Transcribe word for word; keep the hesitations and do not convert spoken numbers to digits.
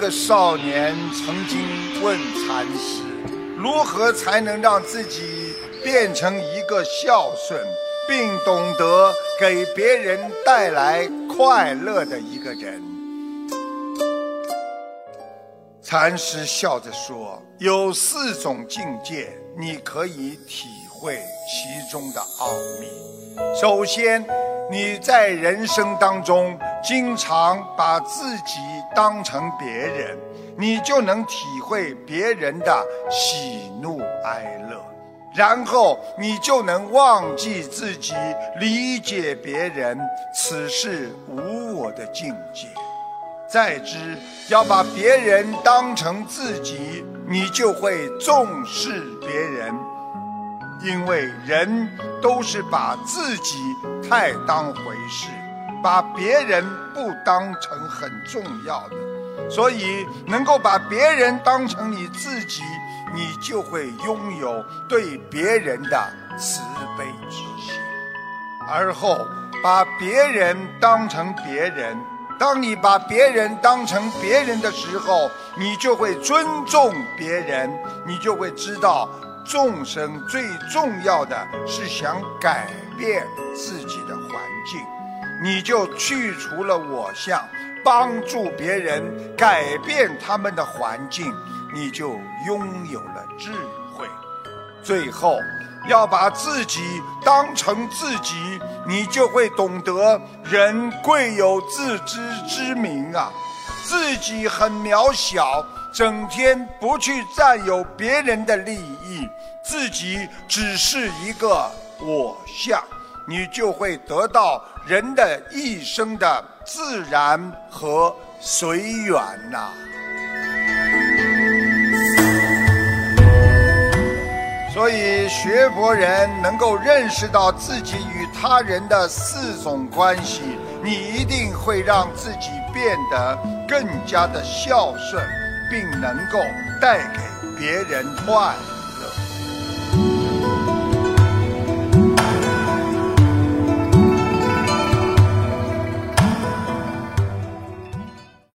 个少年曾经问禅师，如何才能让自己变成一个孝顺并懂得给别人带来快乐的一个人。禅师笑着说，有四种境界你可以体会其中的奥秘。首先，你在人生当中经常把自己当成别人，你就能体会别人的喜怒哀乐，然后你就能忘记自己，理解别人，此是无我的境界。再之，要把别人当成自己，你就会重视别人，因为人都是把自己太当回事，把别人不当成很重要的，所以能够把别人当成你自己，你就会拥有对别人的慈悲之心。而后把别人当成别人，当你把别人当成别人的时候，你就会尊重别人，你就会知道众生最重要的是想改变自己的环境，你就去除了我相，帮助别人改变他们的环境，你就拥有了智慧。最后要把自己当成自己，你就会懂得人贵有自知之明啊，自己很渺小，整天不去占有别人的利益，自己只是一个我相，你就会得到人的一生的自然和随缘呐。所以学佛人能够认识到自己与他人的四种关系，你一定会让自己变得更加的孝顺，并能够带给别人快乐。